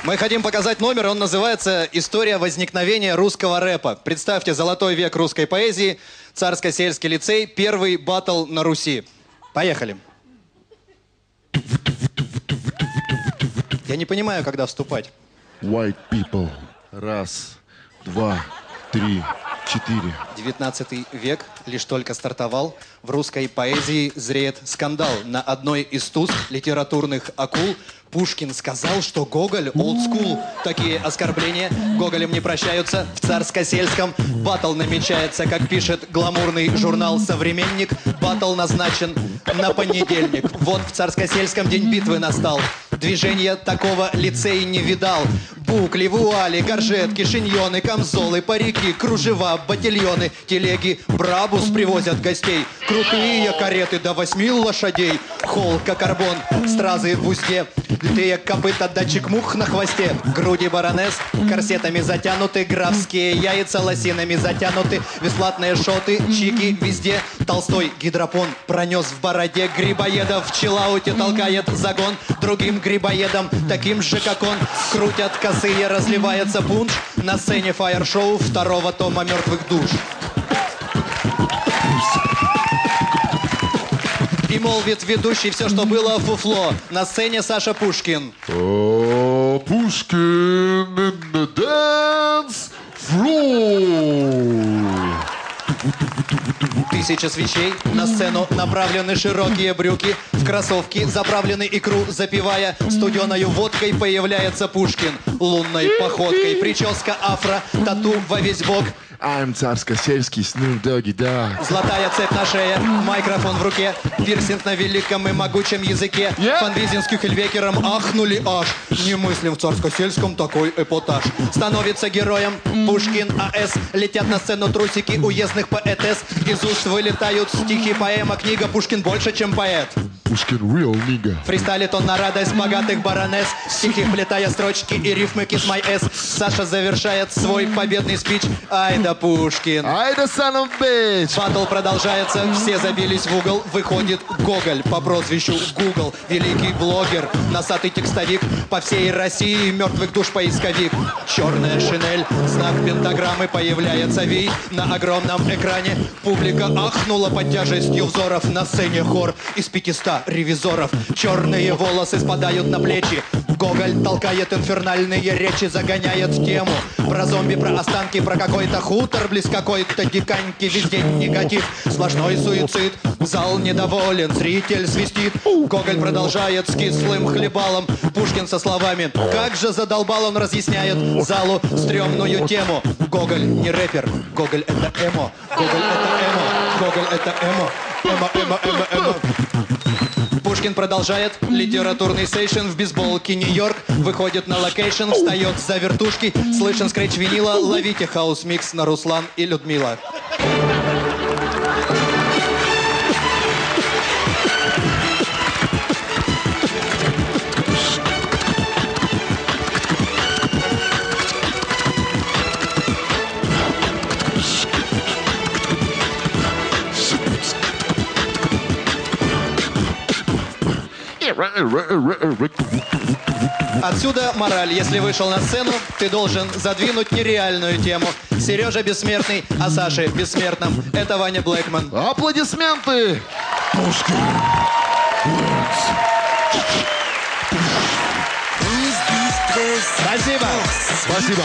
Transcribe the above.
Мы хотим показать номер, он называется «История возникновения русского рэпа». Представьте, золотой век русской поэзии, Царско-сельский лицей, первый баттл на Руси. Поехали. Я не понимаю, когда вступать. White people. Раз, два, три, 4. 19 век лишь только стартовал. В русской поэзии зреет скандал. На одной из туз литературных акул Пушкин сказал, что Гоголь old school. Такие оскорбления Гоголем не прощаются. В Царско-сельском баттл намечается, как пишет гламурный журнал «Современник». Баттл назначен на понедельник. Вот в Царско-сельском день битвы настал. Движения такого лицей не видал. Букли, вуали, горжетки, шиньоны, камзолы, парики, кружева, ботильоны, телеги, брабус привозят гостей. Крутые кареты до 8 лошадей. Холка, карбон, стразы в узде. Литые копыта, датчик мух на хвосте. Груди баронесс корсетами затянуты. Графские яйца лосинами затянуты. Веслатные шоты, чики везде. Толстой гидропон пронес в бороде грибоедов. В чиллауте толкает загон другим грибоедом, таким же, как он. Крутят косые, разливается пунш. На сцене фаер-шоу второго тома «Мертвых душ». И молвит ведущий все, что было фуфло. На сцене Саша Пушкин. Пушкин in the dance floor. 1000 свечей, на сцену направлены широкие брюки. В кроссовки заправлены икру, запивая студеною водкой, появляется Пушкин. Лунной походкой, прическа афро, тату во весь бок. I'm Царско-сельский Snoop Doggy Dogg. Золотая цепь на шее, микрофон в руке, пирсинг на великом и могучем языке. Фанвизин с Кюхельбекером ахнули аж. Не мыслим в Царско-сельском такой эпатаж. Становится героем Пушкин А.С. Летят на сцену трусики уездных поэтесс. Из уст вылетают стихи, поэма, книга. Пушкин больше, чем поэт. Пушкин real nigga. Фристайлит он на радость богатых баронесс. Стихи вплетая строчки и рифмы Kiss My Ass. Саша завершает свой победный спич. Ай да Пушкин. Ай да son of bitch. Баттл продолжается, все забились в угол. Выходит Гоголь по прозвищу Google. Великий блогер, носатый текстовик. По всей России мертвых душ поисковик. Черная шинель, знак пентаграммы. Появляется Вий на огромном экране. Публика ахнула под тяжестью взоров. На сцене хор из 500 ревизоров. Черные волосы спадают на плечи. Гоголь толкает инфернальные речи, загоняет тему. Про зомби, про останки, про какой-то хутор близ какой-то диканьки. Везде негатив, сплошной суицид. Зал недоволен, зритель свистит. Гоголь продолжает с кислым хлебалом. Пушкин со словами «Как же задолбал», он разъясняет залу стрёмную тему. Гоголь не рэпер, Гоголь это эмо. Гоголь это эмо, Гоголь это эмо. Эмо, эмо, эмо, эмо. Пушкин продолжает литературный сейшн в бейсболке Нью-Йорк. Выходит на локейшн, встает за вертушки. Слышен скретч винила, ловите хаус-микс на Руслан и Людмила. Отсюда мораль. Если вышел на сцену, ты должен задвинуть нереальную тему. Сережа бессмертный, а Саша бессмертным. Это Ваня Блэкман. Аплодисменты! Пушкин. Спасибо. Спасибо.